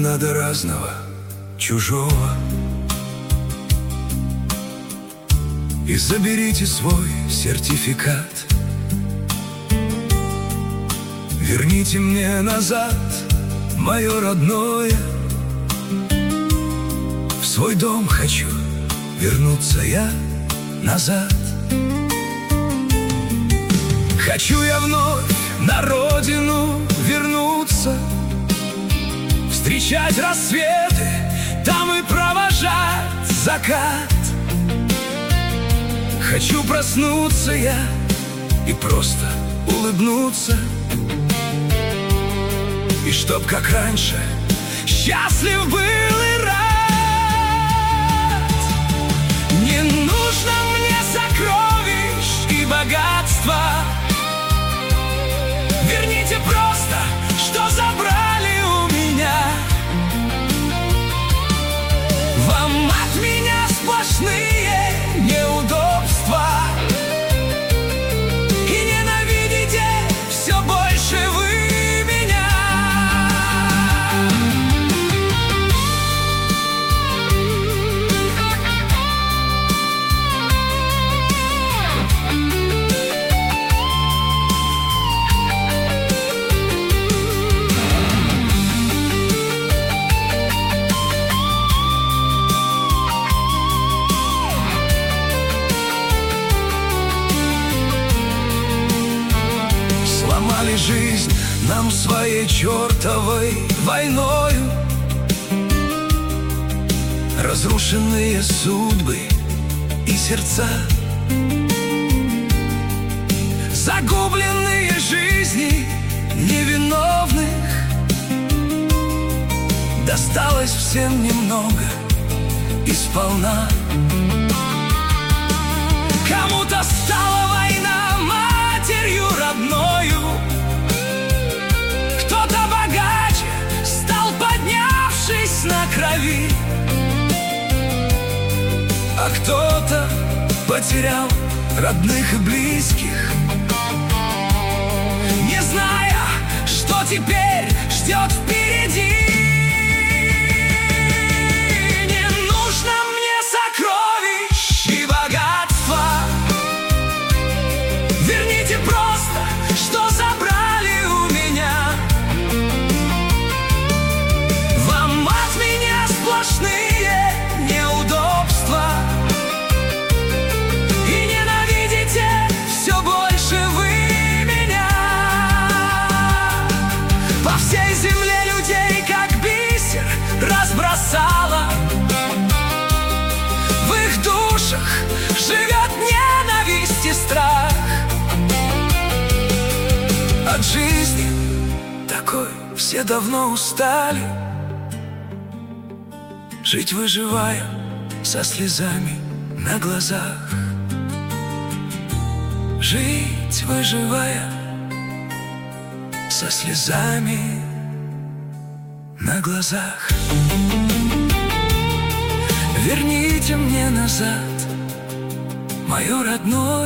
надо разного, чужого. И заберите свой сертификат. Верните мне назад мое родное. В свой дом хочу вернуться я назад. Хочу я вновь на родину вернуться, встречать рассветы, там и провожать закат. Хочу проснуться я и просто улыбнуться, и чтоб как раньше счастлив был и рад. Не нужно мне сокровищ и богатства, верните просто, что забрали у меня. Вам от меня сплошные неудобства, и ненавидите все больше вы меня. Сломали жизнь нам своей чертовой войною, разрушенные судьбы и сердца, загубленные жизни невиновных. Досталось всем немного и сполна. Кому-то стала война матерью родною, кто-то богаче стал, поднявшись на крови, а кто-то потерял родных и близких, не зная, что теперь ждет впереди. Не нужно мне сокровищ и богатства, верните просто, что забрали у меня. Вам от меня сплошные неудобства, и ненавидите все больше вы меня. По всей земле людей, как бисер, разбросала. В их душах живет ненависть и страх. От жизни такой все давно устали, жить выживая со слезами на глазах. Жить выживая со слезами на глазах. Верните мне назад мое родное,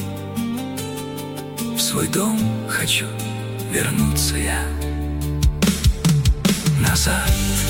в свой дом хочу вернуться я назад.